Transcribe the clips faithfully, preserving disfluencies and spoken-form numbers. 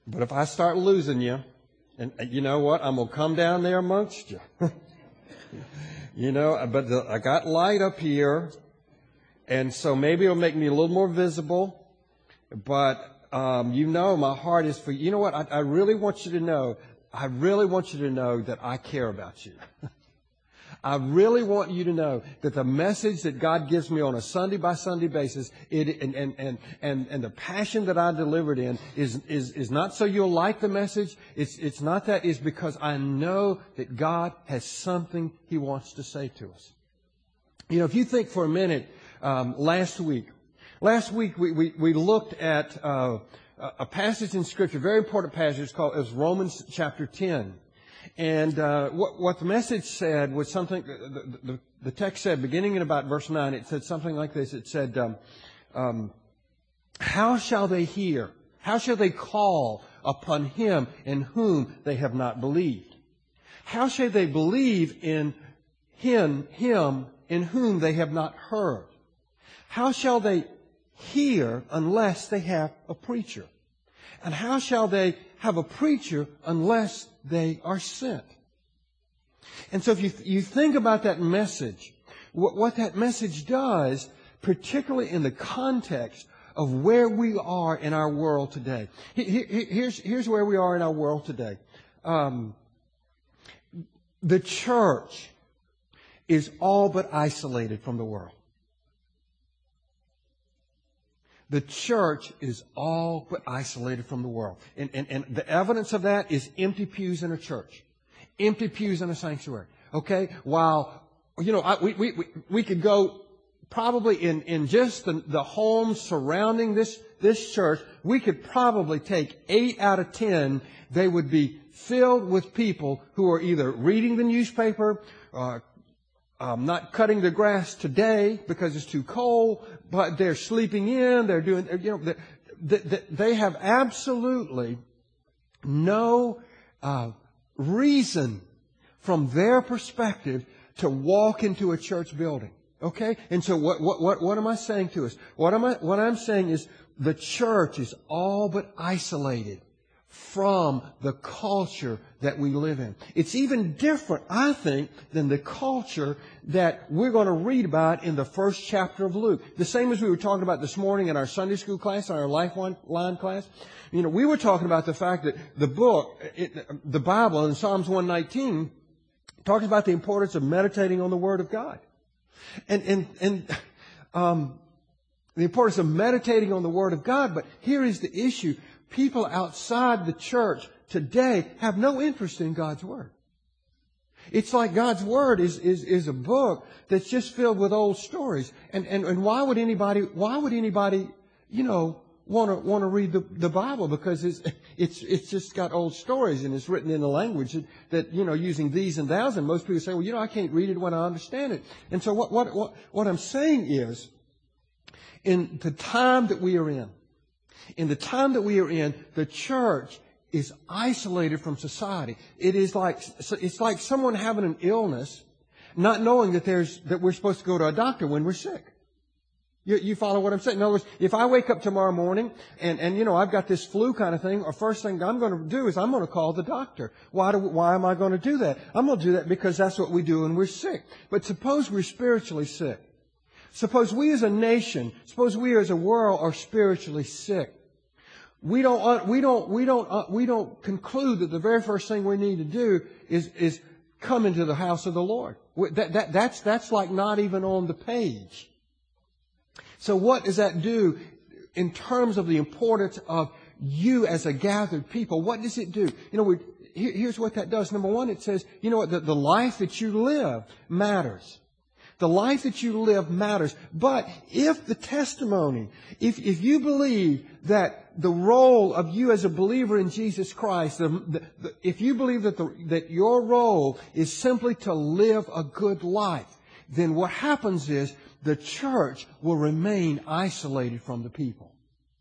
But if I start losing you, and you know what? I'm going to come down there amongst you. You know, but the, I got light up here, and so maybe it'll make me a little more visible. But um, you know, my heart is for you. You know what? I, I really want you to know. I really want you to know that I care about you. I really want you to know that the message that God gives me on a Sunday by Sunday basis, it, and, and, and, and, and the passion that I delivered in is, is, is not so you'll like the message. It's, it's not that. It's because I know that God has something He wants to say to us. You know, if you think for a minute, um, last week, last week we, we, we looked at, uh, a passage in Scripture, a very important passage. It's called, it was Romans chapter ten. And uh, what, what the message said was something, the, the, the text said, beginning in about verse nine, it said something like this. It said, um, um, how shall they hear? How shall they call upon Him in whom they have not believed? How shall they believe in Him, him in whom they have not heard? How shall they hear unless they have a preacher? And how shall they have a preacher unless they are sent? And so if you, you think about that message, what, what that message does, particularly in the context of where we are in our world today. Here, here's, here's where we are in our world today. Um, the church is all but isolated from the world. The church is all but isolated from the world. And, and, and the evidence of that is empty pews in a church. Empty pews in a sanctuary. Okay? While, you know, I, we, we, we could go probably in, in just the, the homes surrounding this, this church, we could probably take eight out of ten, they would be filled with people who are either reading the newspaper, uh, Um, not cutting the grass today because it's too cold, but they're sleeping in, they're doing, you know, they, they, they have absolutely no uh, reason from their perspective to walk into a church building. Okay? And so what, what, what, what am I saying to us? What am I, what I'm saying is the church is all but isolated from the culture that we live in. It's even different, I think, than the culture that we're going to read about in the first chapter of Luke. The same as we were talking about this morning in our Sunday school class, our Lifeline class. You know, we were talking about the fact that the book, it, the Bible in Psalms one nineteen, talks about the importance of meditating on the Word of God. And, and, and, um, the importance of meditating on the Word of God. But here is the issue. People outside the church today have no interest in God's Word. It's like God's Word is, is, is a book that's just filled with old stories. And, and, and why would anybody, why would anybody, you know, want to, want to read the, the Bible? Because it's, it's, it's just got old stories and it's written in a language that, that, you know, using these and thous. And most people say, well, you know, I can't read it when I understand it. And so what, what, what, what I'm saying is, in the time that we are in, In the time that we are in, the church is isolated from society. It is like, it's like someone having an illness, not knowing that there's, that we're supposed to go to a doctor when we're sick. You, you follow what I'm saying? In other words, if I wake up tomorrow morning and, and, you know, I've got this flu kind of thing, or first thing I'm going to do is I'm going to call the doctor. Why do, why am I going to do that? I'm going to do that because that's what we do when we're sick. But suppose we're spiritually sick. Suppose we as a nation, suppose we as a world are spiritually sick. We don't, we don't, we don't, we don't conclude that the very first thing we need to do is, is come into the house of the Lord. That, that, that's, that's like not even on the page. So what does that do in terms of the importance of you as a gathered people? What does it do? You know, we, here, here's what that does. Number one, it says, you know what, the, the life that you live matters. The life that you live matters. But if the testimony, if, if you believe that the role of you as a believer in Jesus Christ, the, the, the, if you believe that, the, that your role is simply to live a good life, then what happens is the church will remain isolated from the people.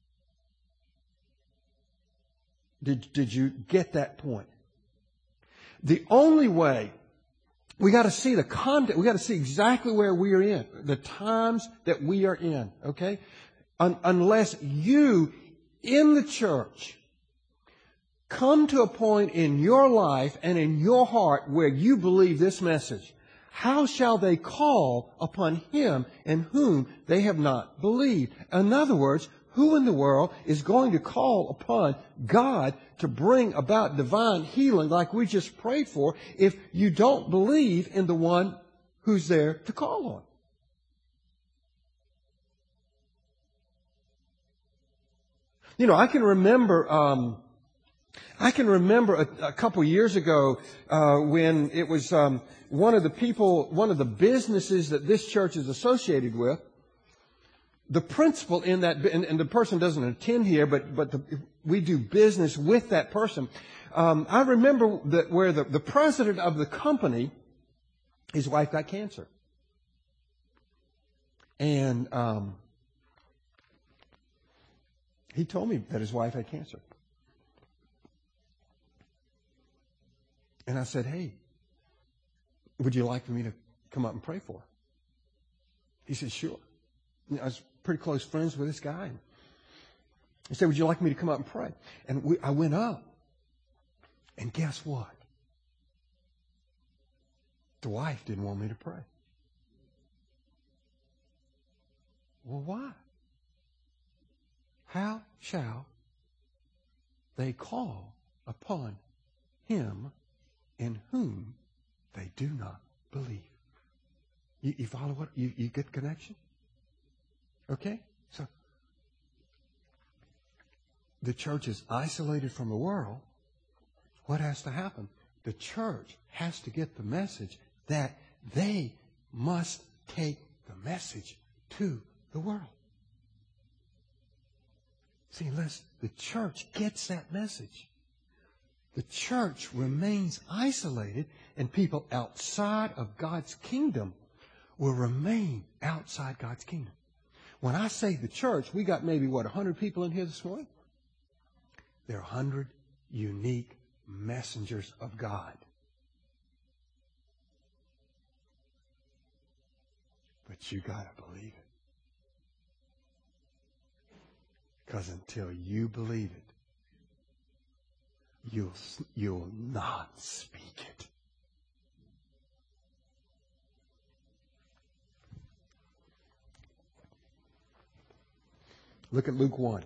Did, did you get that point? The only way, we got to see the content, we got to see exactly where we are in, the times that we are in, okay? Un, unless you in the church come to a point in your life and in your heart where you believe this message. How shall they call upon Him in whom they have not believed? In other words, who in the world is going to call upon God to bring about divine healing like we just prayed for if you don't believe in the one who's there to call on? You know, I can remember, um, I can remember a, a couple years ago uh, when it was um, one of the people, one of the businesses that this church is associated with. The principal in that, and, and the person doesn't attend here, but but the, we do business with that person. Um, I remember that where the, the president of the company, his wife got cancer, and um, he told me that his wife had cancer, and I said, "Hey, would you like for me to come up and pray for her?" He said, "Sure." I was pretty close friends with this guy. He said, "Would you like me to come up and pray?" And we, I went up. And guess what? The wife didn't want me to pray. Well, why? How shall they call upon Him in whom they do not believe? You, you follow what? You, you get the connection? Okay? So, the church is isolated from the world. What has to happen? The church has to get the message that they must take the message to the world. See, unless the church gets that message, the church remains isolated, and people outside of God's kingdom will remain outside God's kingdom. When I say the church, we got maybe, what, one hundred people in here this morning? There are one hundred unique messengers of God. But you got to believe it. Because until you believe it, you'll, you'll not speak it. Look at Luke one.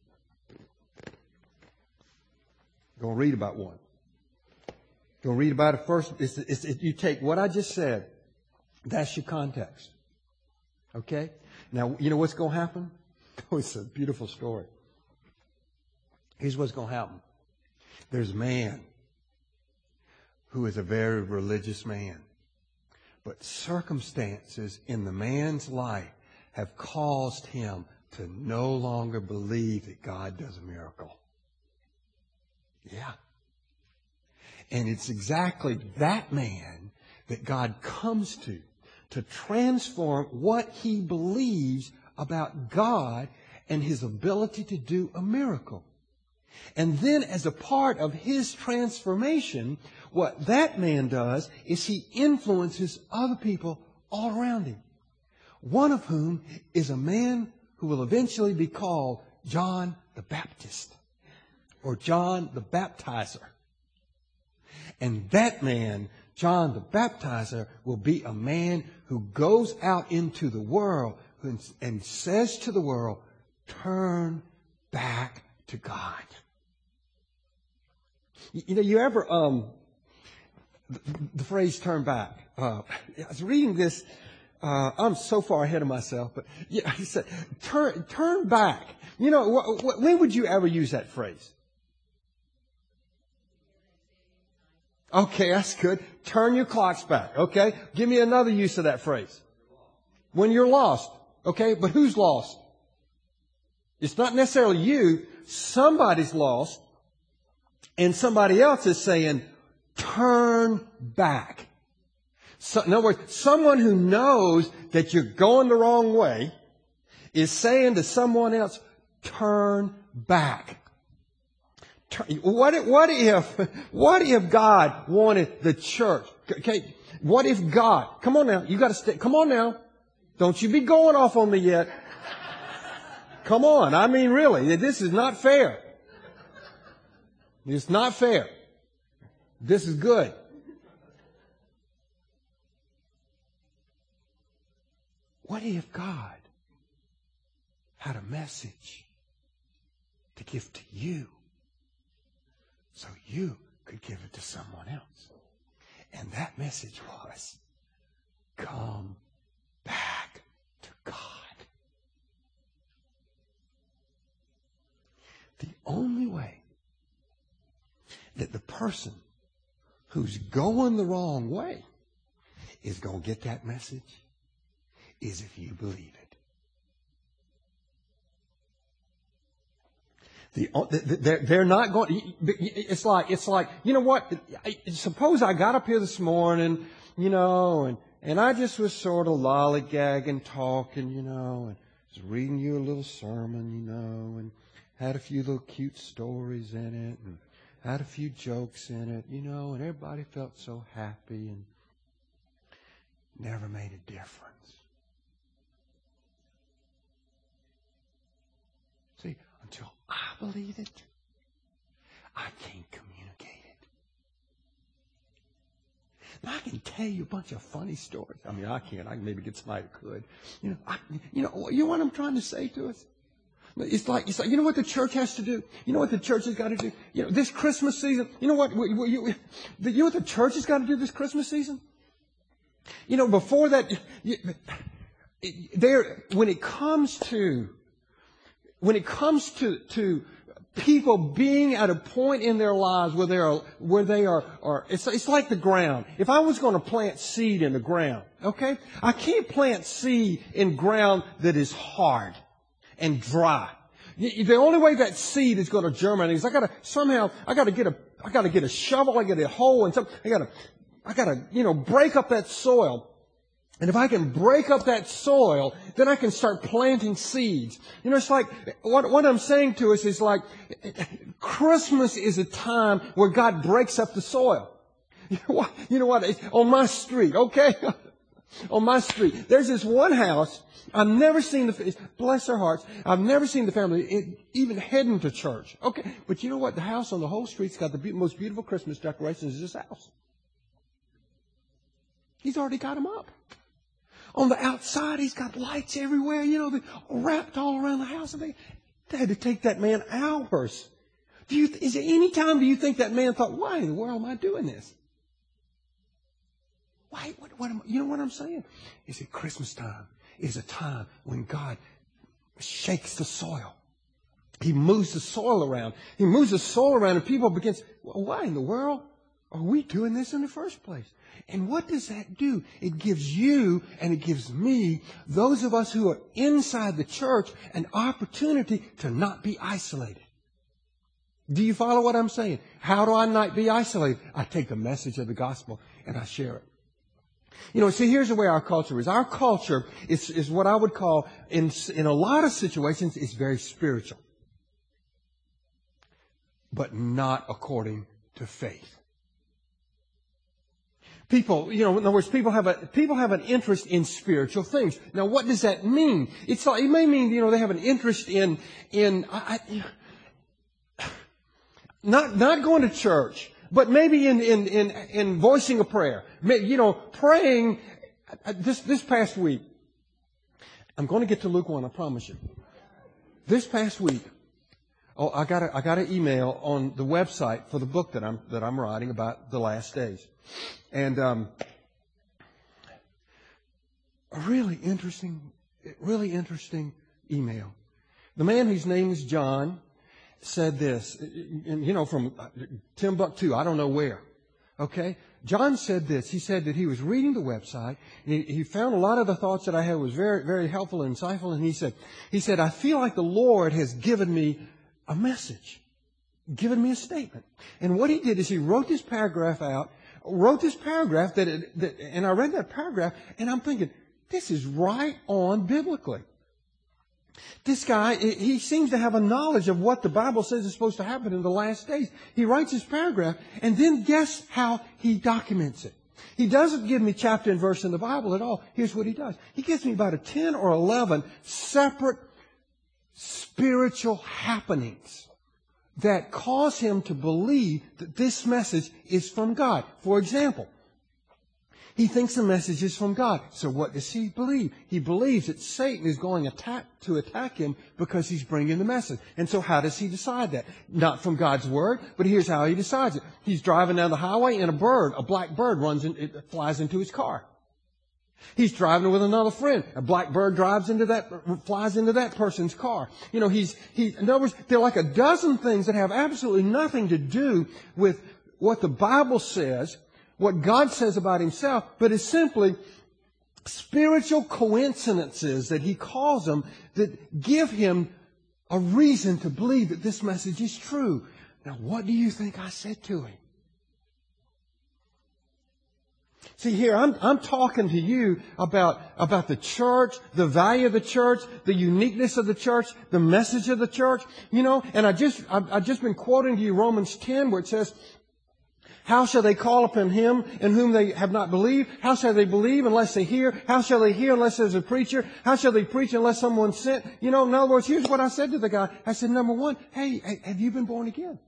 Go and read about one. Go and read about it first. It's, it's, it, you take what I just said. That's your context. Okay? Now, you know what's going to happen? Oh, it's a beautiful story. Here's what's going to happen. There's a man who is a very religious man. But circumstances in the man's life have caused him to no longer believe that God does a miracle. Yeah. And it's exactly that man that God comes to, to transform what he believes about God and His ability to do a miracle. And then as a part of his transformation, what that man does is he influences other people all around him. One of whom is a man who will eventually be called John the Baptist, or John the Baptizer. And that man, John the Baptizer, will be a man who goes out into the world and, and says to the world, turn back to God. You, you know, you ever, um, the, the phrase turn back. Uh, I was reading this. Uh, I'm so far ahead of myself, but yeah, he said, turn, turn back. You know, wh- wh- when would you ever use that phrase? Okay, that's good. Turn your clocks back. Okay, give me another use of that phrase. When you're lost. Okay, but who's lost? It's not necessarily you. Somebody's lost, and somebody else is saying, turn back. So, in other words, someone who knows that you're going the wrong way is saying to someone else, turn back. Turn, what if, what if, what if God wanted the church? Okay, what if God, come on now, you got to stay, come on now. Don't you be going off on me yet. Come on, I mean really, this is not fair. It's not fair. This is good. What if God had a message to give to you so you could give it to someone else? And that message was, come back to God. The only way that the person who's going the wrong way is going to get that message is if you believe it. The, they're, they're not going. It's like it's like you know what? Suppose I got up here this morning, you know, and and I just was sort of lollygagging, talking, you know, and was reading you a little sermon, you know, and had a few little cute stories in it, and had a few jokes in it, you know, and everybody felt so happy and never made a difference. See, until I believe it, I can't communicate it. Now, I can tell you a bunch of funny stories. I mean, I can't. I can maybe get somebody who could. You know, I, you know, you know what I'm trying to say to us? It's like, it's like, you know what the church has to do? You know what the church has got to do? You know, this Christmas season, you know what, you, you know what the church has got to do this Christmas season? You know, before that, you, there, when it comes to, when it comes to, to people being at a point in their lives where they are, where they are, are it's, it's like the ground. If I was going to plant seed in the ground, okay, I can't plant seed in ground that is hard and dry. The only way that seed is going to germinate is I got to somehow I got to get a I got to get a shovel, I got to get a hoe, and some I got to I got to you know break up that soil. And if I can break up that soil, then I can start planting seeds. You know, it's like what what I'm saying to us is like Christmas is a time where God breaks up the soil. You know what? You know what? It's on my street, okay. On my street, there's this one house. I've never seen the, bless their hearts, I've never seen the family even heading to church. Okay, but you know what? The house on the whole street's got the be- most beautiful Christmas decorations is this house. He's already got them up. On the outside, he's got lights everywhere, you know, wrapped all around the house. And they, they had to take that man hours. Do you, is there any time do you think that man thought, why in the world am I doing this? Why, what, what am, you know what I'm saying? Is it Christmas time? Is a time when God shakes the soil. He moves the soil around. He moves the soil around and people begin, well, why in the world are we doing this in the first place? And what does that do? It gives you and it gives me, those of us who are inside the church, an opportunity to not be isolated. Do you follow what I'm saying? How do I not be isolated? I take the message of the gospel and I share it. You know, see, here's the way our culture is. Our culture is, is what I would call, in, in a lot of situations, is very spiritual. But not according to faith. People, you know, in other words, people have a, people have an interest in spiritual things. Now, what does that mean? It's like, it may mean, you know, they have an interest in, in, I, I, not, not going to church. But maybe in, in, in, in voicing a prayer. You know, praying this, this past week. I'm going to get to Luke one, I promise you. This past week, oh, I got a, I got an email on the website for the book that I'm, that I'm writing about the last days. And, um, a really interesting, really interesting email. The man whose name is John said this, and you know, from Timbuktu, I don't know where. Okay? John said this. He said that he was reading the website, and he, he found a lot of the thoughts that I had was very, very helpful and insightful, and he said, he said, I feel like the Lord has given me a message, given me a statement. And what he did is he wrote this paragraph out, wrote this paragraph, that, it, that and I read that paragraph, and I'm thinking, this is right on biblically. This guy, he seems to have a knowledge of what the Bible says is supposed to happen in the last days. He writes his paragraph, and then guess how he documents it. He doesn't give me chapter and verse in the Bible at all. Here's what he does. He gives me about a ten or eleven separate spiritual happenings that cause him to believe that this message is from God. For example, he thinks the message is from God. So what does he believe? He believes that Satan is going attack, to attack him because he's bringing the message. And so how does he decide that? Not from God's Word, but here's how he decides it. He's driving down the highway and a bird, a black bird, runs in, it flies into his car. He's driving with another friend. A black bird drives into that, flies into that person's car. You know, he's, he, in other words, there are like a dozen things that have absolutely nothing to do with what the Bible says, what God says about Himself, but it's simply spiritual coincidences that He calls them that give him a reason to believe that this message is true. Now, what do you think I said to him? See, here, I'm, I'm talking to you about, about the church, the value of the church, the uniqueness of the church, the message of the church, you know, and I just, I've, I've just been quoting to you Romans ten where it says, how shall they call upon Him in whom they have not believed? How shall they believe unless they hear? How shall they hear unless there's a preacher? How shall they preach unless someone's sent? You know, in other words, here's what I said to the guy. I said, number one, hey, have you been born again?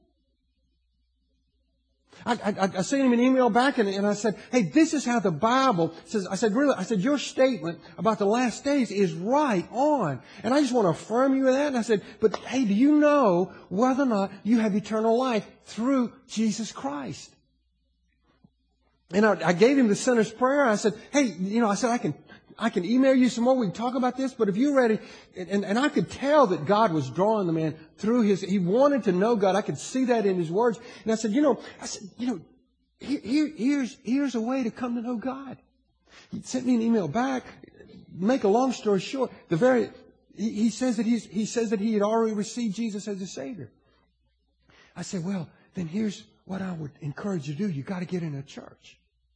I, I, I sent him an email back and, and I said, hey, this is how the Bible says. I said, really, I said, your statement about the last days is right on. And I just want to affirm you in that. And I said, but hey, do you know whether or not you have eternal life through Jesus Christ? And I, I gave him the sinner's prayer. I said, hey, you know, I said, I can, I can email you some more. We can talk about this. But if you're ready, and, and I could tell that God was drawing the man through his, he wanted to know God. I could see that in his words. And I said, you know, I said, you know, here, here, here's, here's a way to come to know God. He sent me an email back. Make a long story short, the very, he, he says that he's, he says that he had already received Jesus as his Savior. I said, well, then here's what I would encourage you to do. You got to get in a church.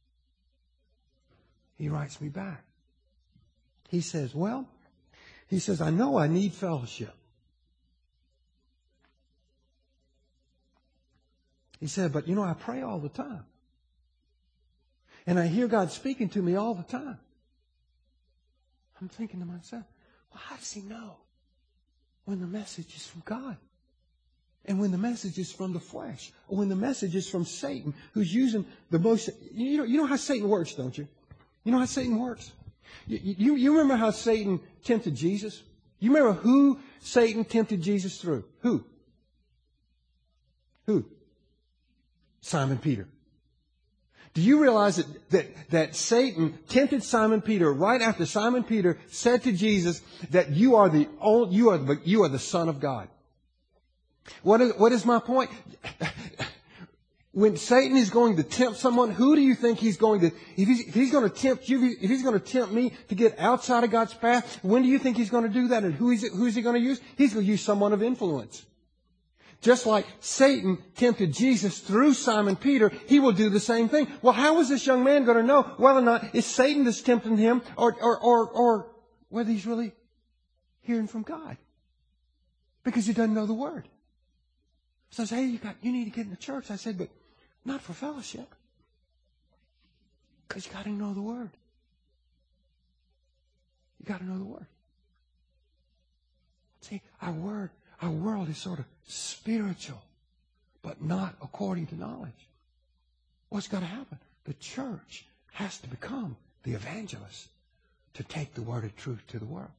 He writes me back. He says, well, he says, I know I need fellowship. He said, but you know, I pray all the time. And I hear God speaking to me all the time. I'm thinking to myself, well, how does he know when the message is from God? And when the message is from the flesh? Or when the message is from Satan, who's using the most... You know, you know how Satan works, don't you? You know how Satan works? You, you, you remember how Satan tempted Jesus? You remember who Satan tempted Jesus through? Who? Who? Simon Peter. Do you realize that, that, that Satan tempted Simon Peter right after Simon Peter said to Jesus that you are the only, you are the, you are the Son of God? What is, what is my point? When Satan is going to tempt someone, who do you think he's going to, if he's, if he's going to tempt you, if he's going to tempt me to get outside of God's path, when do you think he's going to do that? And who is it, who is he going to use? He's going to use someone of influence. Just like Satan tempted Jesus through Simon Peter, he will do the same thing. Well, how is this young man going to know whether or not it's Satan that's tempting him or, or, or, or whether he's really hearing from God? Because he doesn't know the Word. So I said, hey, you got, you need to get in the church. I said, but not for fellowship. Because you got to know the Word. You got to know the Word. See, our word, our world is sort of spiritual, but not according to knowledge. What's got to happen? The church has to become the evangelist to take the word of truth to the world.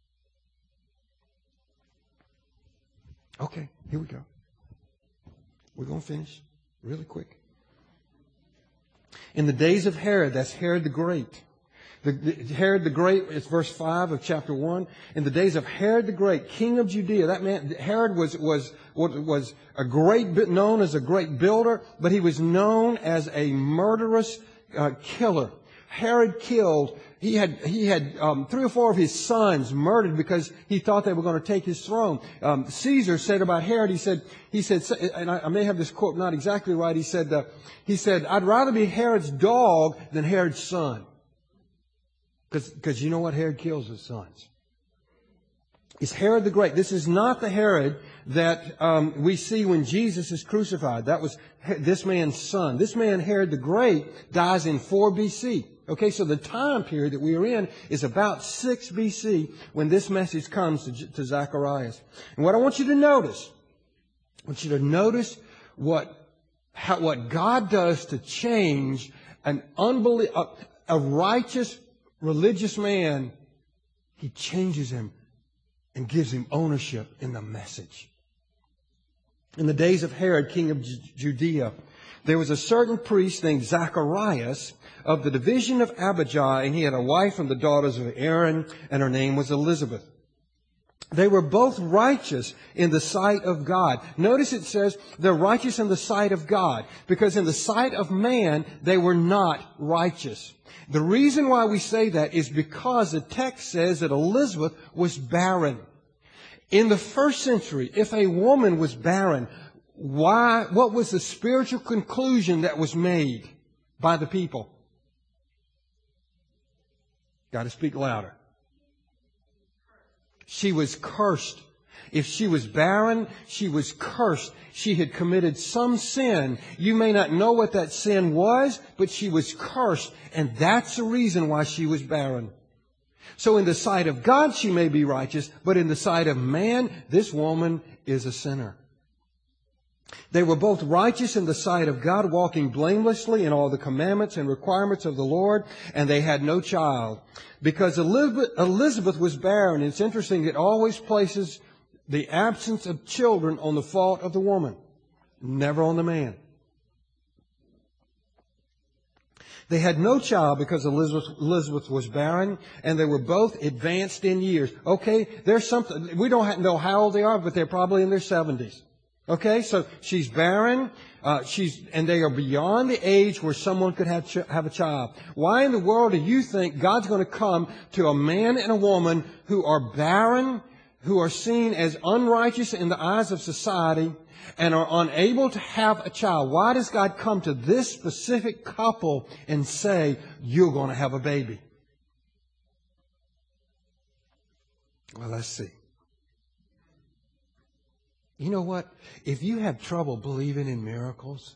Okay, here we go. We're going to finish really quick. In the days of Herod, that's Herod the Great. The, the, Herod the Great, it's verse five of chapter one. In the days of Herod the Great, king of Judea, that man, Herod was, was, was a great, known as a great builder, but he was known as a murderous uh, killer. Herod killed, he had, he had um, three or four of his sons murdered because he thought they were going to take his throne. Um, Caesar said about Herod, he said, he said, and I, I may have this quote not exactly right, he said, uh, he said, I'd rather be Herod's dog than Herod's son. Because you know what? Herod kills his sons. It's Herod the Great. This is not the Herod that um, we see when Jesus is crucified. That was this man's son. This man, Herod the Great, dies in four B C. Okay, so the time period that we are in is about six B C when this message comes to, to Zacharias. And what I want you to notice want you to notice what, how, what God does to change an unbelie- a, a righteous religious man. He changes him and gives him ownership in the message. In the days of Herod, king of Judea, there was a certain priest named Zacharias of the division of Abijah, and he had a wife from the daughters of Aaron, and her name was Elizabeth. They were both righteous in the sight of God. Notice it says they're righteous in the sight of God, because in the sight of man, they were not righteous. The reason why we say that is because the text says that Elizabeth was barren. In the first century, if a woman was barren, why, what was the spiritual conclusion that was made by the people? Got to speak louder. She was cursed. If she was barren, she was cursed. She had committed some sin. You may not know what that sin was, but she was cursed. And that's the reason why she was barren. So in the sight of God, she may be righteous, but in the sight of man, this woman is a sinner. They were both righteous in the sight of God, walking blamelessly in all the commandments and requirements of the Lord, and they had no child. Because Elizabeth, Elizabeth was barren. It's interesting, it always places the absence of children on the fault of the woman, never on the man. They had no child because Elizabeth, Elizabeth was barren, and they were both advanced in years. Okay, there's something, we don't know how old they are, but they're probably in their seventies. Okay, so she's barren, uh, she's, and they are beyond the age where someone could have, ch- have a child. Why in the world do you think God's going to come to a man and a woman who are barren, who are seen as unrighteous in the eyes of society, and are unable to have a child? Why does God come to this specific couple and say, you're going to have a baby? Well, let's see. You know what? If you have trouble believing in miracles,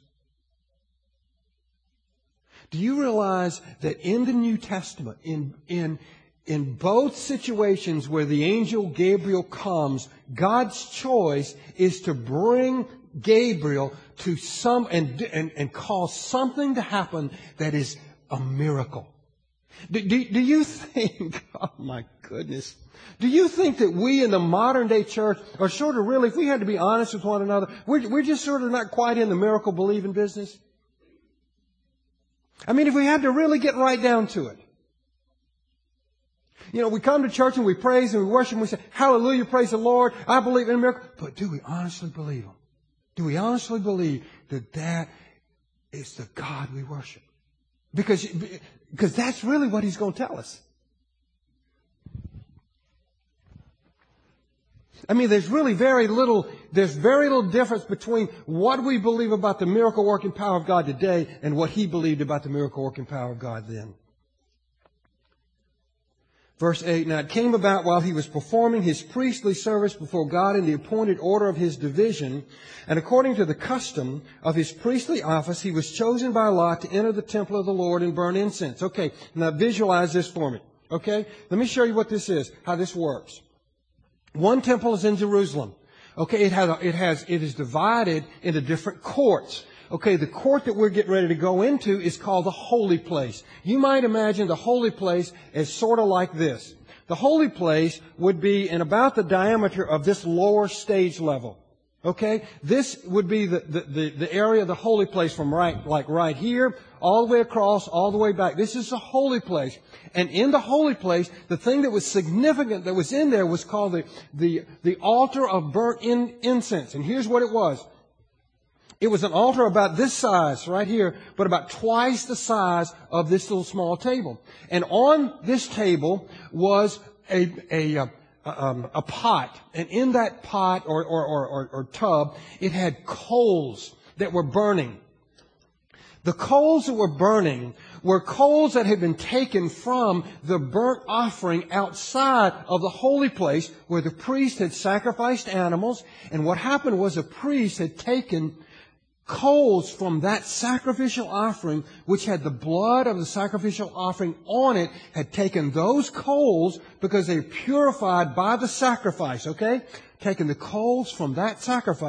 do you realize that in the New Testament, in, in, in both situations where the angel Gabriel comes, God's choice is to bring Gabriel to some and, and, and cause something to happen that is a miracle. Do, do, do you think, oh my goodness, do you think that we in the modern day church are sort of really, if we had to be honest with one another, we're, we're just sort of not quite in the miracle believing business? I mean, if we had to really get right down to it. You know, we come to church and we praise and we worship and we say, hallelujah, praise the Lord, I believe in a miracle. But do we honestly believe Him? Do we honestly believe that that is the God we worship? Because, because that's really what He's going to tell us. I mean, there's really very little, there's very little difference between what we believe about the miracle working power of God today and what He believed about the miracle working power of God then. Verse eight, now it came about while he was performing his priestly service before God in the appointed order of his division, and according to the custom of his priestly office, he was chosen by lot to enter the temple of the Lord and burn incense. Okay, now visualize this for me. Okay, let me show you what this is, how this works. One temple is in Jerusalem. Okay, it has, it has, it is divided into different courts. Okay, the court that we're getting ready to go into is called the holy place. You might imagine the holy place as sort of like this. The holy place would be in about the diameter of this lower stage level. Okay, this would be the, the, the, the area of the holy place from right, like right here, all the way across, all the way back. This is the holy place. And in the holy place, the thing that was significant that was in there was called the, the, the altar of burnt in, incense. And here's what it was. It was an altar about this size right here, but about twice the size of this little small table. And on this table was a, a, a, um, a pot. And in that pot or, or, or, or, or tub, it had coals that were burning. The coals that were burning were coals that had been taken from the burnt offering outside of the holy place where the priest had sacrificed animals. And what happened was a priest had taken coals from that sacrificial offering, which had the blood of the sacrificial offering on it, had taken those coals because they were purified by the sacrifice, okay? Taken the coals from that sacrifice,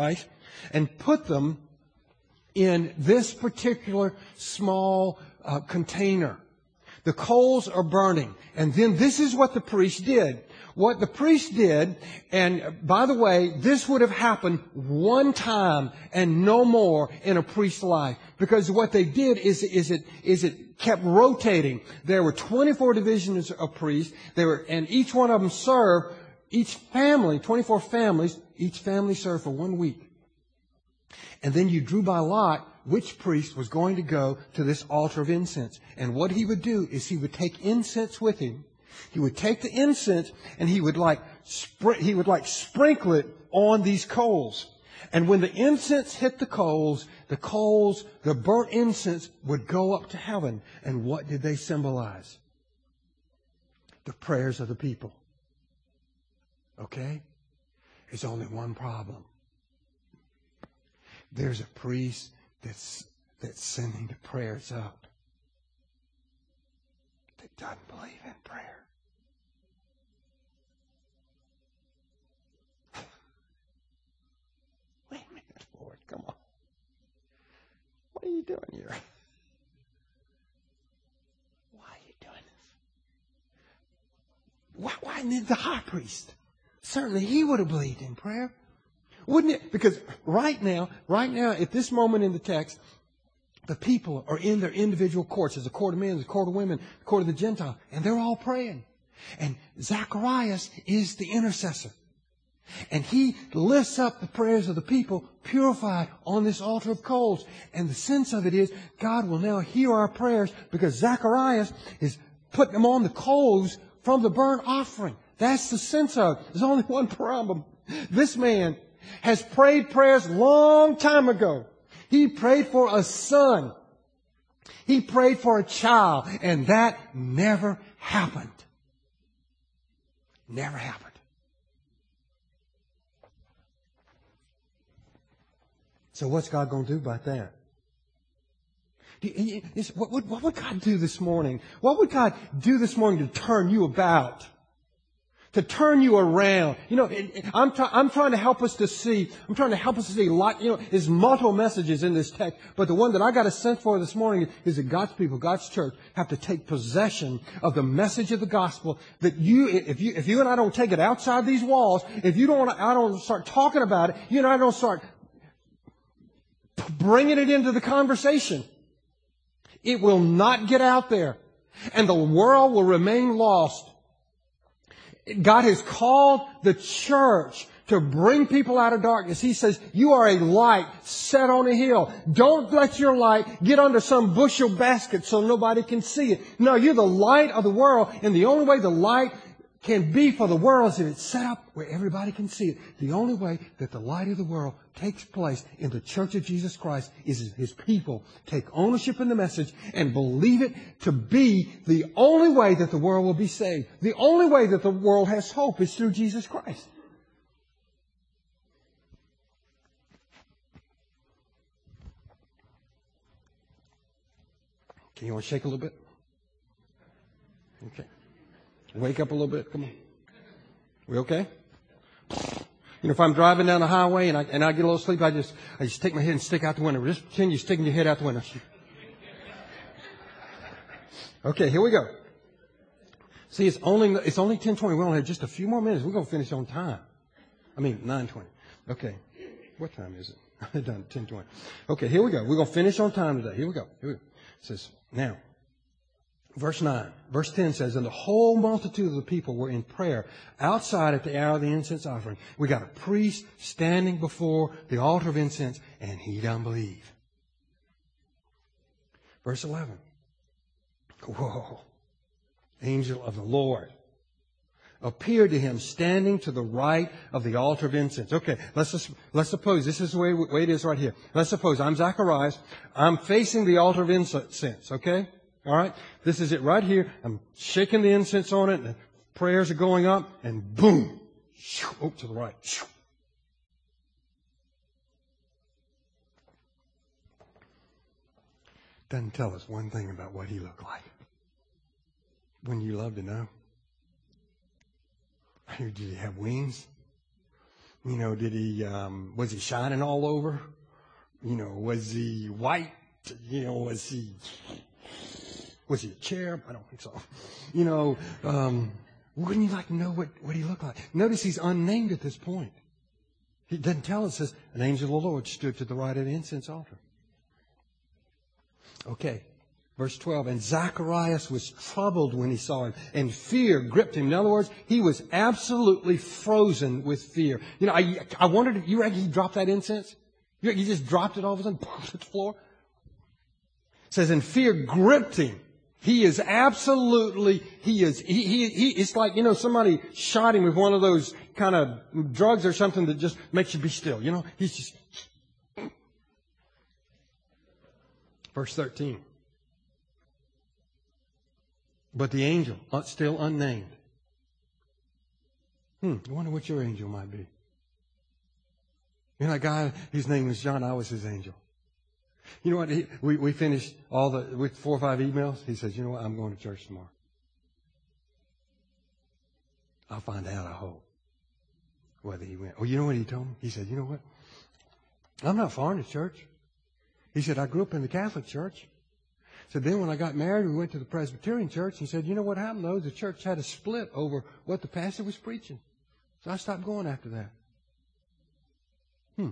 and put them in this particular small uh, container. The coals are burning. And then this is what the priest did. What the priest did, and by the way, this would have happened one time and no more in a priest's life. Because what they did is, is it, is it kept rotating. There were twenty-four divisions of priests. They were, and each one of them served, each family, twenty-four families, each family served for one week. And then you drew by lot which priest was going to go to this altar of incense. And what he would do is he would take incense with him. He would take the incense and he would like spr- he would like sprinkle it on these coals. And when the incense hit the coals, the coals, the burnt incense would go up to heaven. And what did they symbolize? The prayers of the people. Okay? There's only one problem. There's a priest that's, that's sending the prayers up that doesn't believe in prayer. Wait a minute, Lord, come on. What are you doing here? Why are you doing this? Why, why didn't the high priest? Certainly he would have believed in prayer. Wouldn't it? Because right now, right now, at this moment in the text, the people are in their individual courts. There's a court of men, there's a court of women, a court of the Gentiles, and they're all praying. And Zacharias is the intercessor. And he lifts up the prayers of the people purified on this altar of coals. And the sense of it is God will now hear our prayers because Zacharias is putting them on the coals from the burnt offering. That's the sense of it. There's only one problem. This man has prayed prayers long time ago. He prayed for a son. He prayed for a child. And that never happened. Never happened. So what's God going to do about that? What would, what would God do this morning? What would God do this morning to turn you about? To turn you around. You know, I'm, try, I'm trying to help us to see, I'm trying to help us to see a lot, you know, there's multiple messages in this text, but the one that I got a sense for this morning is that God's people, God's church, have to take possession of the message of the gospel that you, if you, if you and I don't take it outside these walls, if you don't, I don't start talking about it, you and I don't start bringing it into the conversation, it will not get out there. And the world will remain lost. God has called the church to bring people out of darkness. He says, you are a light set on a hill. Don't let your light get under some bushel basket so nobody can see it. No, you're the light of the world. And the only way the light can be for the world is if it's set up where everybody can see it. The only way that the light of the world takes place in the church of Jesus Christ is His people take ownership in the message and believe it to be the only way that the world will be saved. The only way that the world has hope is through Jesus Christ. Can you want to shake a little bit? Okay. Wake up a little bit. Come on. We okay? You know, if I'm driving down the highway and I, and I get a little sleep, I just, I just take my head and stick out the window. Just pretend you're sticking your head out the window. Okay, here we go. See, it's only, it's only ten twenty. We only have just a few more minutes. We're going to finish on time. I mean, nine twenty. Okay. What time is it? I'm done ten twenty. Okay, here we go. We're going to finish on time today. Here we go. Here we go. It says, now, verse nine, verse ten says, and the whole multitude of the people were in prayer outside at the hour of the incense offering. We got a priest standing before the altar of incense, and he doesn't believe. Verse eleven. Whoa. Angel of the Lord appeared to him standing to the right of the altar of incense. Okay, let's just, let's suppose, this is the way, way it is right here. Let's suppose I'm Zacharias. I'm facing the altar of incense, okay? All right? This is it right here. I'm shaking the incense on it, and the prayers are going up, and boom! Oh, to the right. Doesn't tell us one thing about what he looked like. Wouldn't you love to know? Did he have wings? You know, did he, um, was he shining all over? You know, was he white? You know, was he, was he a cherub? I don't think so. You know, um, wouldn't you like to know what, what he looked like? Notice he's unnamed at this point. He doesn't tell us, it says, an angel of the Lord stood to the right of the incense altar. Okay. Verse twelve, and Zacharias was troubled when he saw him, and fear gripped him. In other words, he was absolutely frozen with fear. You know, I, I wondered if you reckon he dropped that incense? You reckon he just dropped it all of a sudden, to the floor? It says, and fear gripped him. He is absolutely, he is, he, he, he, it's like, you know, somebody shot him with one of those kind of drugs or something that just makes you be still. You know, he's just. Verse thirteen. But the angel, still unnamed. Hmm, I wonder what your angel might be. You know, that guy, his name was John, I was his angel. You know what? He, we, we finished all the, with four or five emails. He says, you know what? I'm going to church tomorrow. I'll find out, I hope, whether he went. Oh, you know what he told me? He said, you know what? I'm not foreign to church. He said, I grew up in the Catholic church. So then when I got married, we went to the Presbyterian church. He said, you know what happened, though? The church had a split over what the pastor was preaching. So I stopped going after that. Hmm.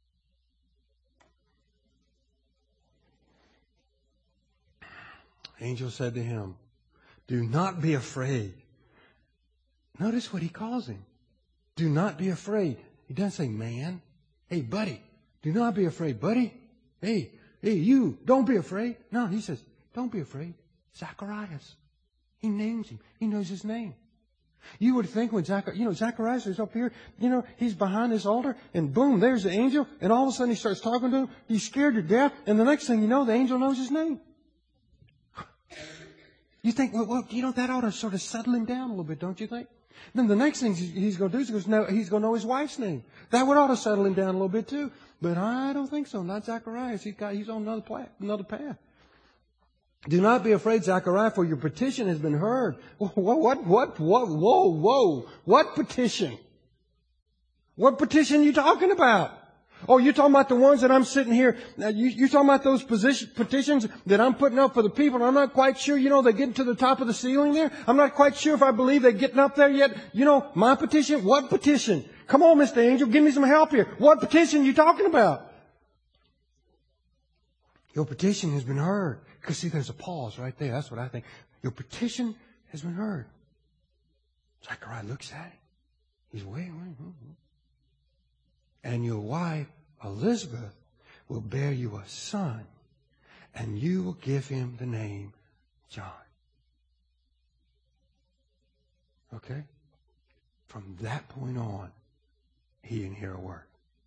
Angel said to him, do not be afraid. Notice what he calls him. Do not be afraid. He doesn't say, man. Hey, buddy. Do not be afraid, buddy. Hey, hey, you. Don't be afraid. No, he says, don't be afraid. Zacharias. He names him. He knows his name. You would think when Zacharias, you know, Zacharias is up here, you know, he's behind this altar, and boom, there's the angel, and all of a sudden he starts talking to him. He's scared to death, and the next thing you know, the angel knows his name. You think, well, well, you know, that ought to sort of settle him down a little bit, don't you think? Then the next thing he's going to do is he's going to, he's going to know his wife's name. That would ought to settle him down a little bit too. But I don't think so. Not Zacharias. He's got, he's on another path, another path. Do not be afraid, Zachariah, for your petition has been heard. What, what, what, what, whoa, whoa. What petition? What petition are you talking about? Oh, you're talking about the ones that I'm sitting here. You, you're talking about those position, petitions that I'm putting up for the people. And I'm not quite sure, you know, they're getting to the top of the ceiling there. I'm not quite sure if I believe they're getting up there yet. You know, my petition? What petition? Come on, Mister Angel, give me some help here. What petition are you talking about? Your petition has been heard. Because see, there's a pause right there. That's what I think. Your petition has been heard. Zechariah looks at him. He's waiting, waiting. And your wife, Elizabeth, will bear you a son, and you will give him the name John. Okay? From that point on, he didn't hear a word.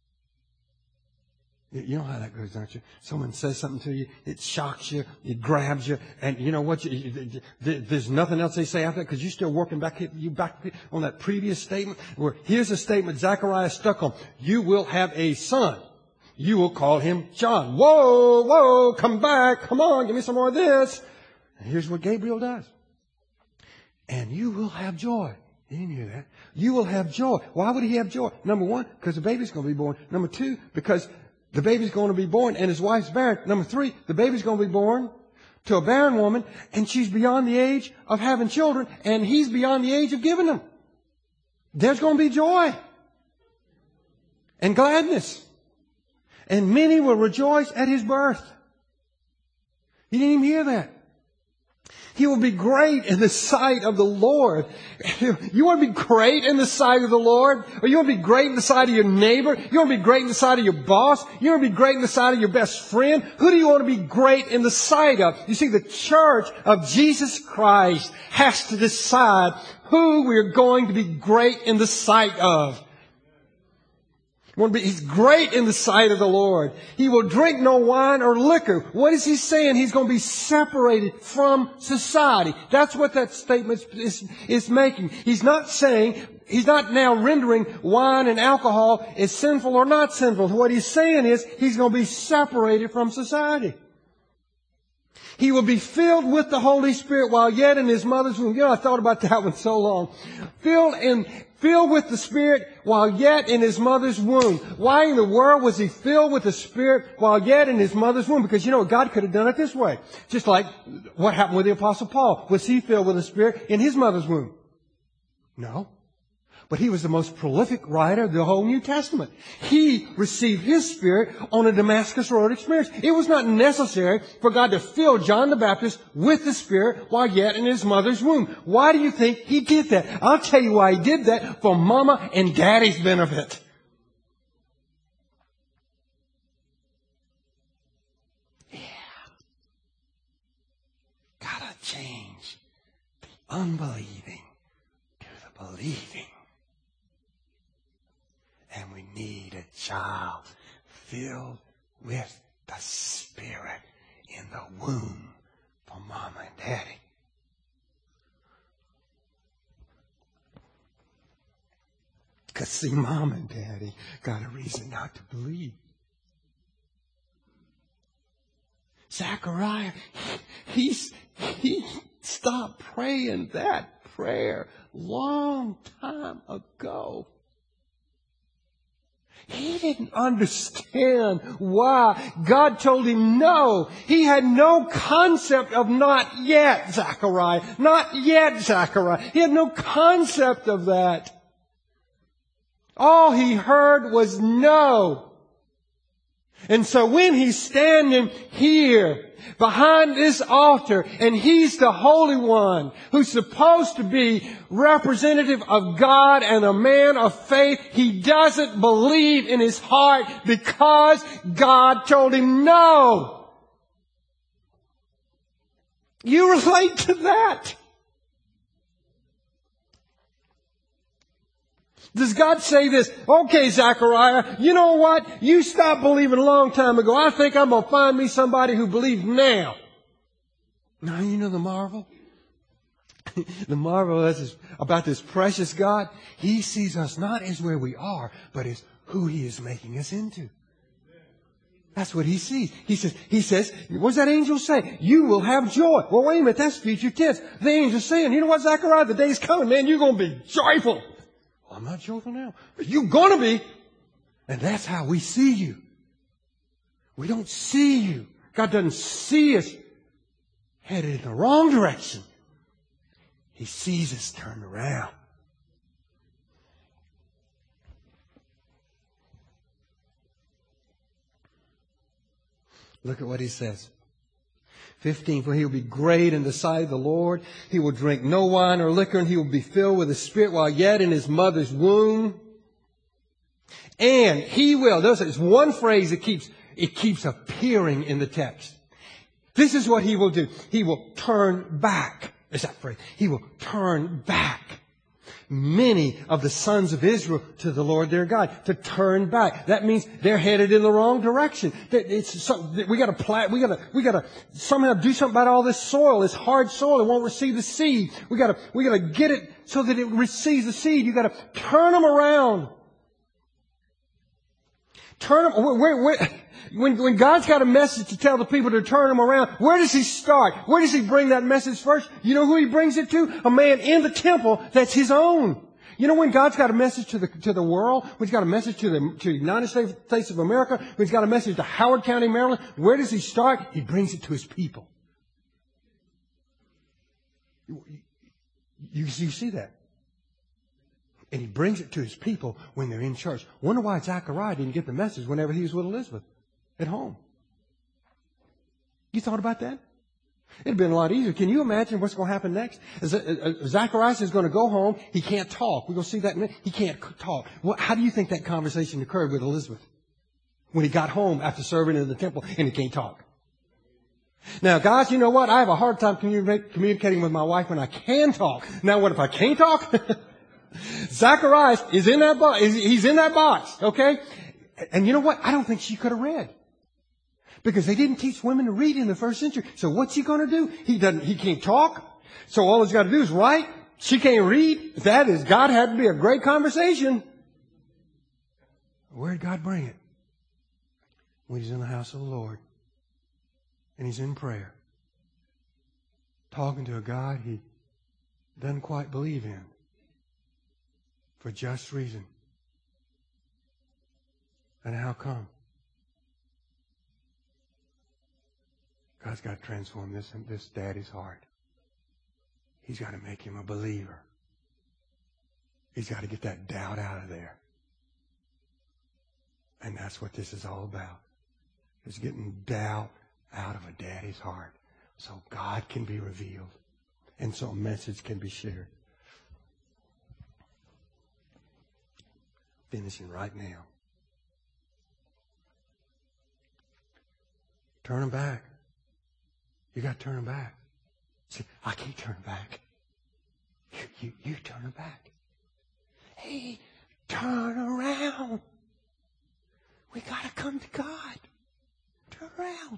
You know how that goes, don't you? Someone says something to you, it shocks you, it grabs you, and you know what? You, there's nothing else they say after that because you're still working back, you back on that previous statement. Where here's a statement Zechariah stuck on: "You will have a son. You will call him John." Whoa, whoa! Come back! Come on, give me some more of this. And here's what Gabriel does: "And you will have joy." He didn't hear that. You will have joy. Why would he have joy? Number one, because the baby's going to be born. Number two, because the baby's going to be born and his wife's barren. Number three, the baby's going to be born to a barren woman and she's beyond the age of having children and he's beyond the age of giving them. There's going to be joy and gladness. And many will rejoice at his birth. He didn't even hear that. He will be great in the sight of the Lord. You want to be great in the sight of the Lord? Or you want to be great in the sight of your neighbor? You want to be great in the sight of your boss? You want to be great in the sight of your best friend? Who do you want to be great in the sight of? You see, the church of Jesus Christ has to decide who we're going to be great in the sight of. He's great in the sight of the Lord. He will drink no wine or liquor. What is he saying? He's going to be separated from society. That's what that statement is, is making. He's not saying, he's not now rendering wine and alcohol as sinful or not sinful. What he's saying is he's going to be separated from society. He will be filled with the Holy Spirit while yet in his mother's womb. You know, I thought about that one so long. Filled in filled with the Spirit while yet in his mother's womb. Why in the world was he filled with the Spirit while yet in his mother's womb? Because, you know, God could have done it this way. Just like what happened with the Apostle Paul. Was he filled with the Spirit in his mother's womb? No. But he was the most prolific writer of the whole New Testament. He received his Spirit on a Damascus Road experience. It was not necessary for God to fill John the Baptist with the Spirit while yet in his mother's womb. Why do you think he did that? I'll tell you why he did that. For Mama and Daddy's benefit. Yeah. Gotta change the unbelieving to the believing. And we need a child filled with the Spirit in the womb for Mama and Daddy. Because see, Mom and Daddy got a reason not to believe. Zechariah, he, he stopped praying that prayer long time ago. He didn't understand why God told him no. He had no concept of not yet, Zechariah. Not yet, Zechariah. He had no concept of that. All he heard was no. And so when he's standing here behind this altar and he's the Holy One who's supposed to be representative of God and a man of faith, he doesn't believe in his heart because God told him no. You relate to that. Does God say this? Okay, Zechariah, you know what? You stopped believing a long time ago. I think I'm going to find me somebody who believes now. Now, you know the marvel? The marvel is about this precious God. He sees us not as where we are, but as who He is making us into. That's what He sees. He says, He says, what's that angel say? You will have joy. Well, wait a minute, that's future tense. The angel's saying, you know what, Zechariah? The day's coming, man. You're going to be joyful. Well, I'm not joyful now, but you're going to be. And that's how we see you. We don't see you. God doesn't see us headed in the wrong direction. He sees us turned around. Look at what He says. fifteen, for He will be great in the sight of the Lord. He will drink no wine or liquor, and He will be filled with the Spirit while yet in His mother's womb. And He will, there's one phrase that keeps, it keeps appearing in the text. This is what He will do. He will turn back. Is that phrase? He will turn back many of the sons of Israel to the Lord their God. To turn back. That means they're headed in the wrong direction. It's so, we got to plant. We got to. We got to somehow do something about all this soil. This hard soil. It won't receive the seed. We got to. We got to get it so that it receives the seed. You got to turn them around. Turn them. Where, where, when, when God's got a message to tell the people to turn them around, where does He start? Where does He bring that message first? You know who He brings it to? A man in the temple that's His own. You know when God's got a message to the to the world, when He's got a message to the to the United States of America, when He's got a message to Howard County, Maryland, where does He start? He brings it to His people. You, you, you see that? And He brings it to His people when they're in church. Wonder why Zechariah didn't get the message whenever he was with Elizabeth at home. You thought about that? It'd have been a lot easier. Can you imagine what's going to happen next? Zacharias is going to go home. He can't talk. We're going to see that in a minute. He can't talk. Well, how do you think that conversation occurred with Elizabeth when he got home after serving in the temple and he can't talk? Now, guys, you know what? I have a hard time communicating with my wife when I can talk. Now, what if I can't talk? Zacharias is in that box. He's in that box, okay? And you know what? I don't think she could have read. Because they didn't teach women to read in the first century. So what's he going to do? He doesn't, he can't talk. So all he's got to do is write. She can't read. That is, God had to be a great conversation. Where did God bring it? When He's in the house of the Lord. And He's in prayer. Talking to a God He doesn't quite believe in. for just reason. And how come? God's got to transform this, this daddy's heart. He's got to make him a believer. He's got to get that doubt out of there. And that's what this is all about. It's getting doubt out of a daddy's heart so God can be revealed and so a message can be shared. Finishing right now. Turn them back. You got to turn them back. See, I can't turn back. You, you, you turn them back. Hey, turn around. We got to come to God. Turn around.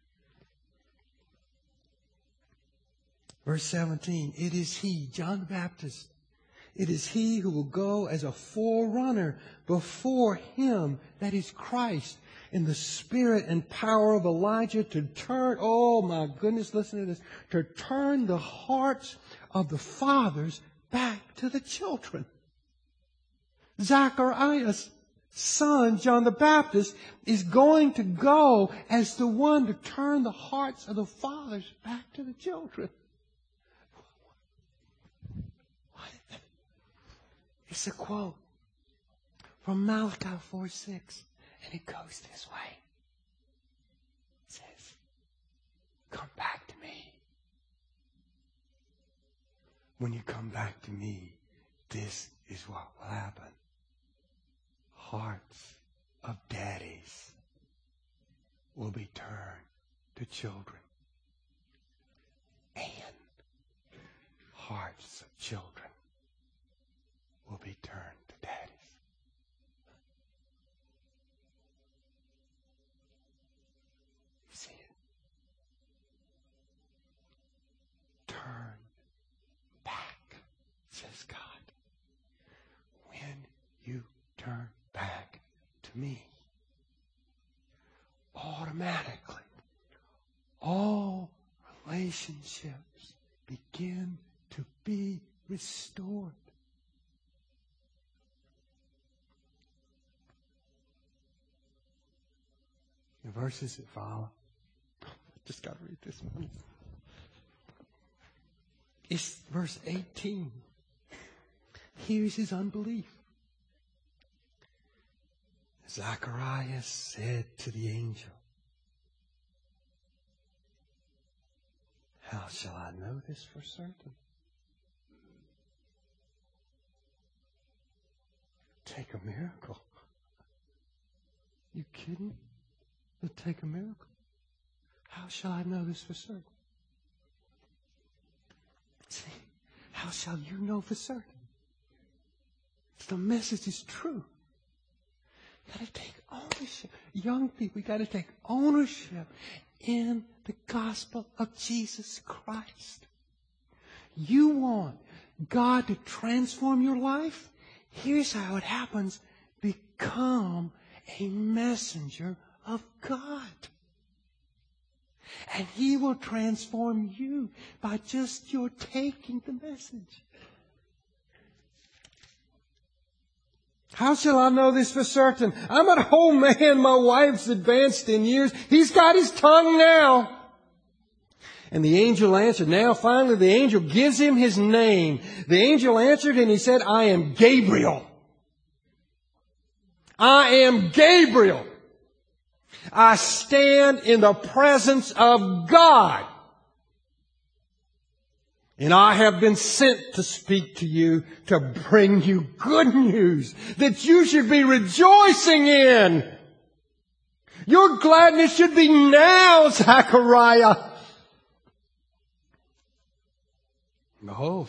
Verse seventeen, it is He, John the Baptist. It is He who will go as a forerunner before Him, that is Christ, in the spirit and power of Elijah to turn, oh my goodness, listen to this, to turn the hearts of the fathers back to the children. Zacharias' son, John the Baptist, is going to go as the one to turn the hearts of the fathers back to the children. It's a quote from Malachi four six, and it goes this way. It says, come back to me. When you come back to me, this is what will happen. Hearts of daddies will be turned to children. And hearts of children will be turned to daddies. You see it? Turn back, says God. When you turn back to me, automatically, all relationships begin to be restored. The verses that follow, just got to read this one. It's verse eighteen. Here's his unbelief. Zacharias said to the angel, how shall I know this for certain? Take a miracle. You kidding? It'll take a miracle. How shall I know this for certain? See, how shall you know for certain? If the message is true. You got to take ownership. Young people, you got to take ownership in the gospel of Jesus Christ. You want God to transform your life? Here's how it happens. Become a messenger of God. And He will transform you by just your taking the message. How shall I know this for certain? I'm an old man. My wife's advanced in years. He's got his tongue now. And the angel answered. Now finally the angel gives him his name. The angel answered and he said, I am Gabriel. I am Gabriel. I stand in the presence of God. And I have been sent to speak to you, to bring you good news that you should be rejoicing in. Your gladness should be now, Zechariah. Behold,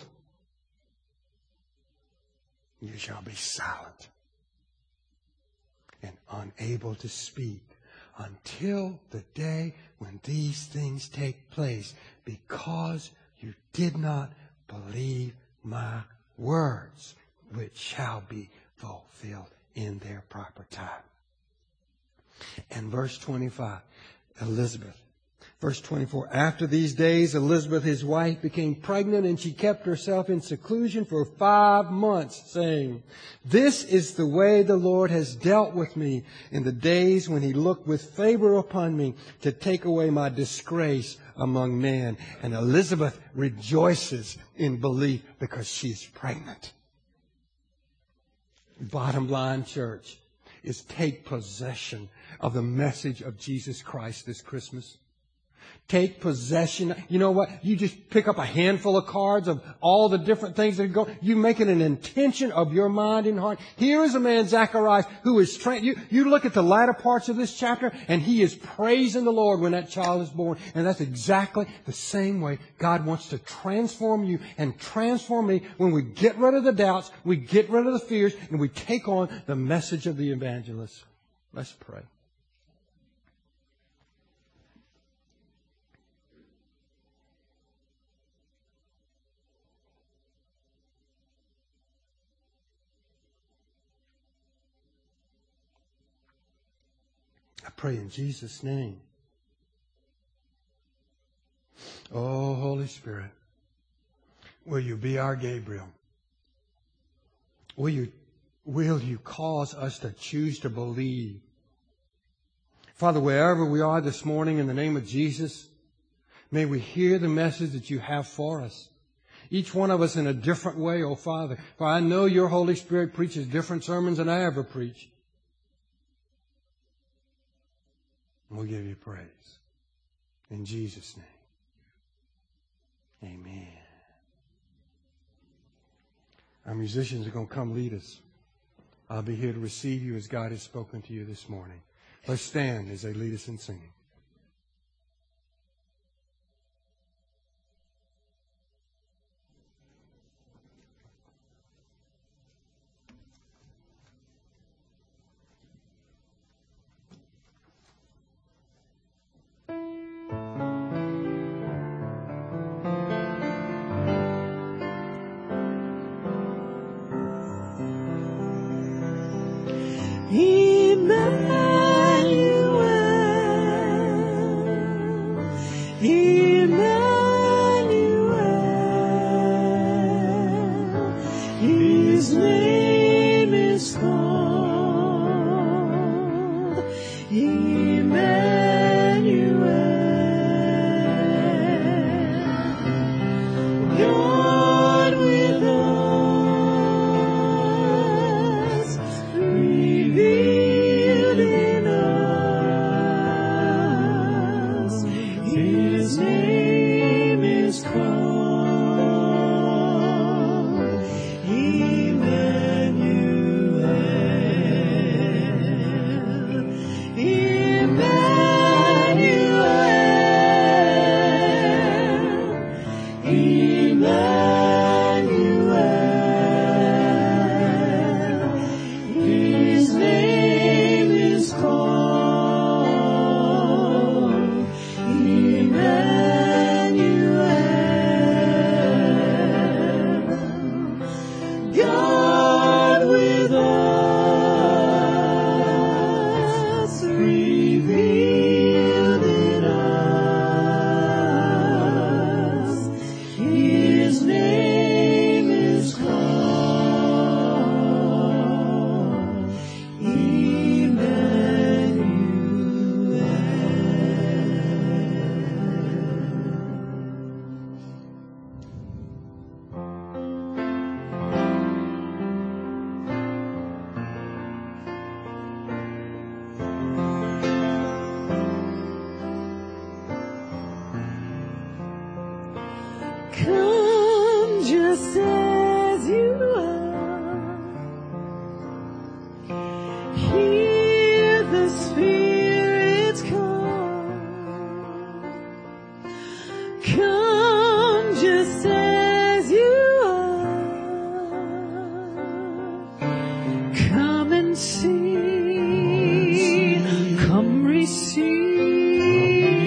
you shall be silent and unable to speak until the day when these things take place, because you did not believe my words, which shall be fulfilled in their proper time. And verse twenty-five, Elizabeth, Verse twenty-four, after these days, Elizabeth, his wife, became pregnant, and she kept herself in seclusion for five months, saying, this is the way the Lord has dealt with me in the days when he looked with favor upon me to take away my disgrace among men. And Elizabeth rejoices in belief because she's pregnant. Bottom line, church, is take possession of the message of Jesus Christ this Christmas. Take possession. You know what? You just pick up a handful of cards of all the different things that go. You make it an intention of your mind and heart. Here is a man, Zacharias, who is trained. You, you look at the latter parts of this chapter, and he is praising the Lord when that child is born. And that's exactly the same way God wants to transform you and transform me when we get rid of the doubts, we get rid of the fears, and we take on the message of the evangelist. Let's pray. I pray in Jesus' name. Oh, Holy Spirit, will you be our Gabriel? Will you, will you cause us to choose to believe? Father, wherever we are this morning, in the name of Jesus, may we hear the message that you have for us. Each one of us in a different way, oh Father. For I know your Holy Spirit preaches different sermons than I ever preach. We'll give you praise. In Jesus' name. Amen. Our musicians are going to come lead us. I'll be here to receive you as God has spoken to you this morning. Let's stand as they lead us in singing.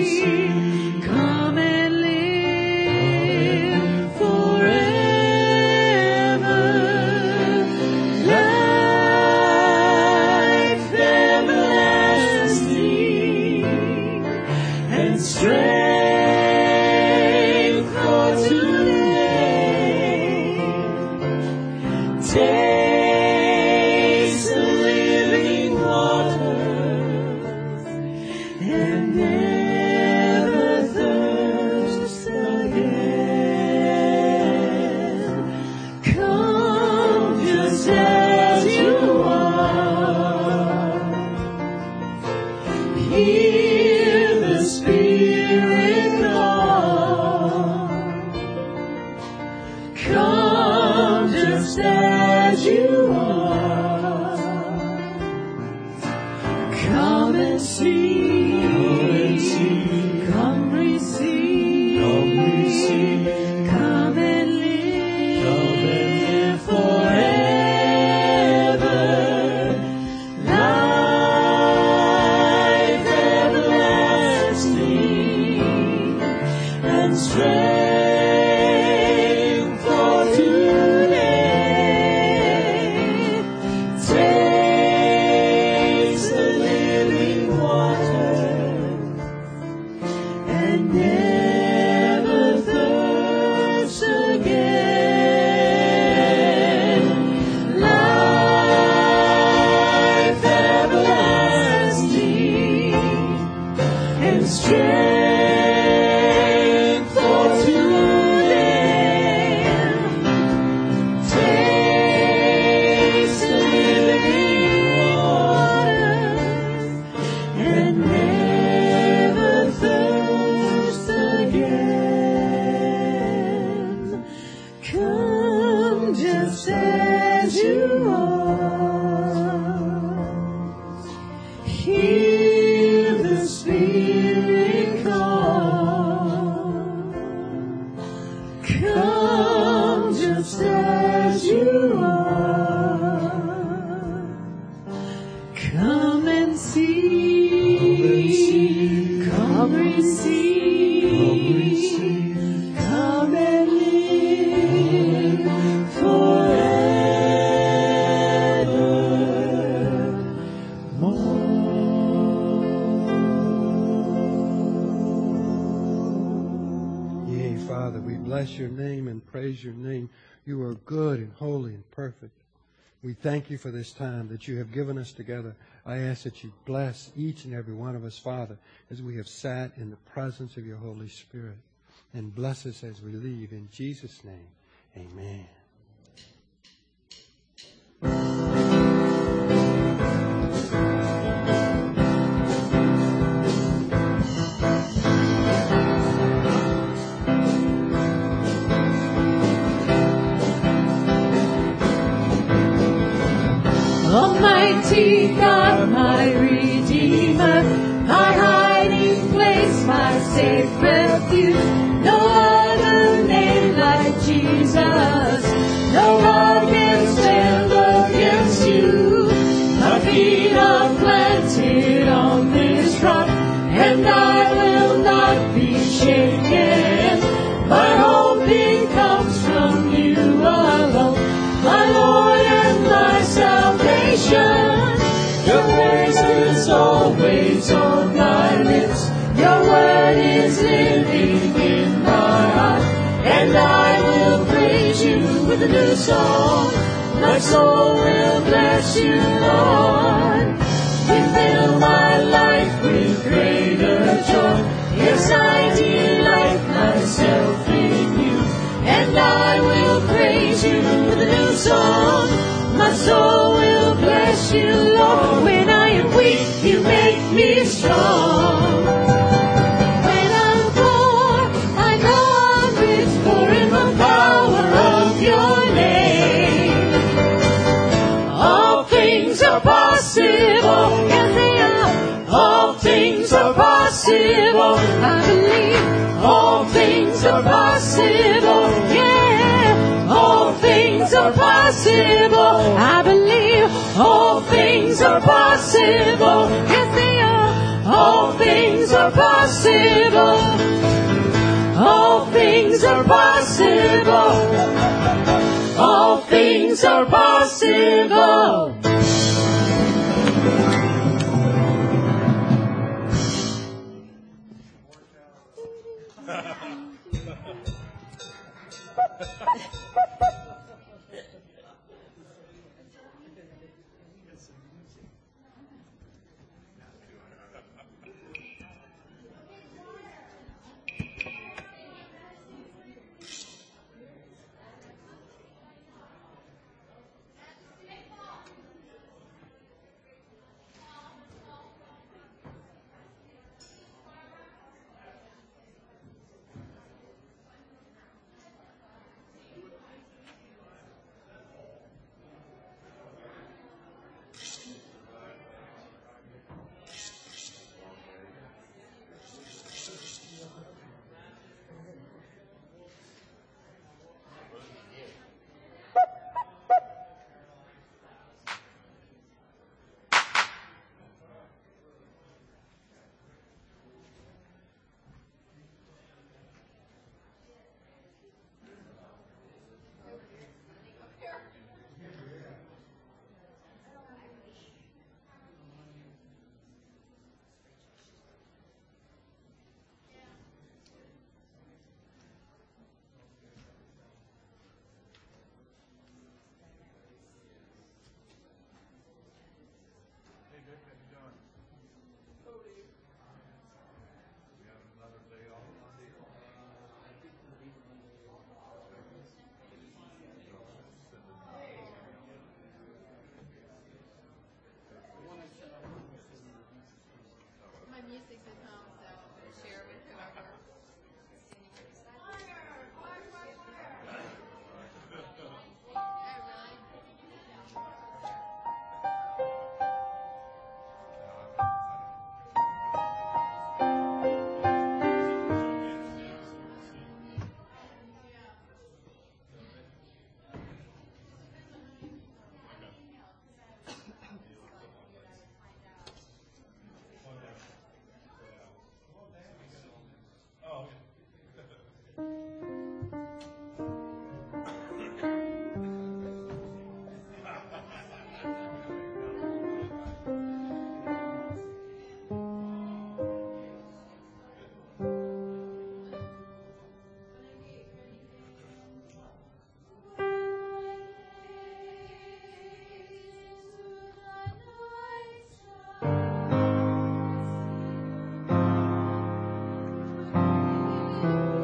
Come and live forever. strength for today. Taste the living waters and never thirst again. Come just as you are. Hear the Spirit call. Come just as you are. Come and see. Come receive. Come receive. Come and live. Come and live forever. Life everlasting and strength for today. Taste the living water and never thirst again. Life everlasting and strength for today. Taste the living water and never thirst again. Come just as you are. Hear the Spirit call. Come just as you are. Come and see. Come receive. Come and live forevermore. Yea, Father, we bless your name and praise your name. You are good and holy and perfect. We thank you for this time that you have given us together. I ask that you bless each and every one of us, Father, as we have sat in the presence of your Holy Spirit. And bless us as we leave. In Jesus' name, amen. Almighty God, my Redeemer, my hiding place, my safe refuge. No other name like Jesus. No law can stand against you. My feet are planted on this rock, and I will not be shaken. My hope it comes from you alone, my Lord and my salvation. Your praise is always on my lips. Your word is living in my heart, and I will praise you with a new song. My soul will bless you, Lord. You fill my life with greater joy. Yes, I delight myself in you, and I will praise you with a new song. My soul will bless you, Lord. When I am weak, you make me strong. When I'm poor, I know I'm rich, for in the power of your name, all things are possible. Yes, they are. All things are possible. I believe all things are possible. Yeah, all things are possible. I believe all things are possible. Yes, they are. All things are possible. All things are possible. All things are possible. Thank you.